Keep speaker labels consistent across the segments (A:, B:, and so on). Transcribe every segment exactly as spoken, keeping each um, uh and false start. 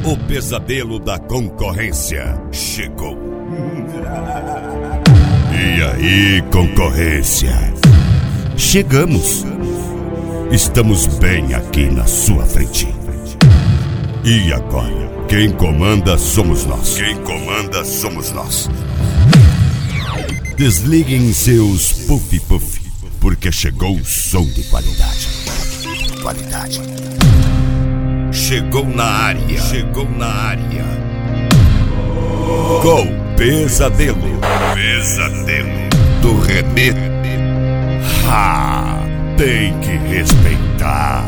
A: O pesadelo da concorrência chegou. E aí, concorrência? Chegamos. Estamos bem aqui na sua frente. E agora, quem comanda somos nós. Quem comanda somos nós. Desliguem seus puff-puff, porque chegou o som de qualidade. Qualidade. Chegou na área. Chegou na área. Com Pesadelo. Pesadelo do René. Ha! Tem que respeitar.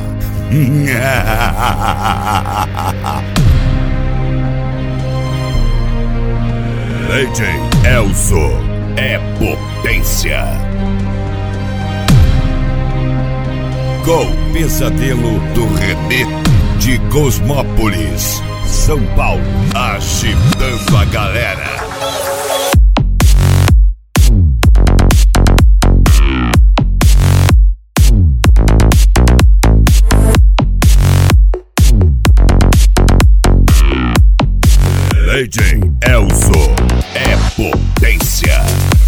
A: D J Elzo é potência. Com Pesadelo do René de Cosmópolis, São Paulo, agitando a galera. D J Elzo é potência.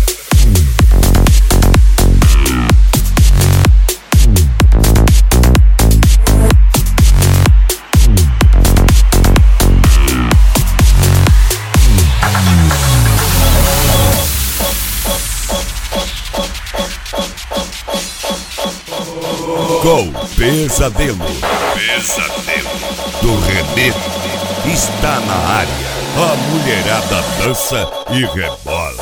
A: Com Pesadelo. Pesadelo do René está na área. A mulherada dança e rebola.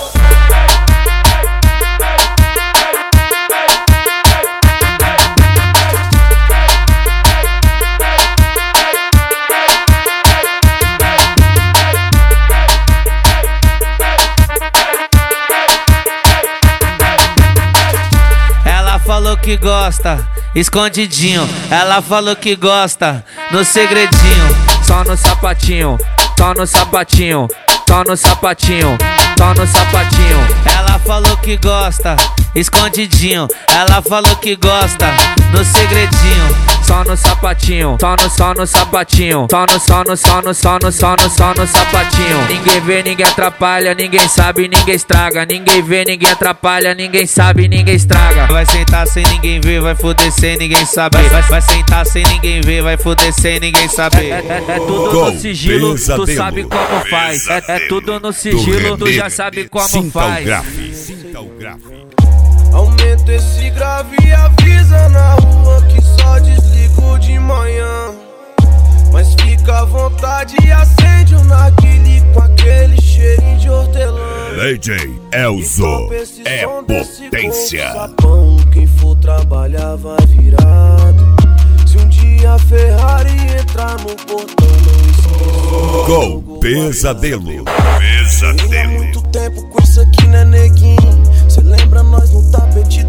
B: Ela falou que gosta, escondidinho. Ela falou que gosta, no segredinho. Só no sapatinho, só no sapatinho, só no sapatinho, só no sapatinho. Ela falou que gosta, escondidinho. Ela falou que gosta, no segredinho. Só no sapatinho, só no, só no sapatinho, só no, só no, só no, só no, só no, só no sapatinho. Ninguém vê, ninguém atrapalha, ninguém sabe, ninguém estraga. Ninguém vê, ninguém atrapalha, ninguém sabe, ninguém estraga. Vai sentar sem ninguém ver, vai foder sem ninguém saber. Vai, vai sentar sem ninguém ver, vai foder sem ninguém saber. É, é, é tudo
A: Com
B: no sigilo,
A: Pesadelo.
B: tu sabe como faz. É, é tudo no sigilo, tu já sabe como
A: Sinta
B: faz.
A: o grave. Sinta o grave.
C: Aumenta esse grave e avisa na rua que só desligo de manhã. Mas fica à vontade e acende o narguile com aquele cheirinho de hortelã.
A: D J Elzo é potência.
C: Sapão, quem for trabalhar vai virado. Se um dia a Ferrari entrar no portão, não esqueça.
A: Com Pesadelo.
C: Há
A: Pesadelo.
C: muito tempo com isso aqui, né, neguinho? Cê lembra nós no tapete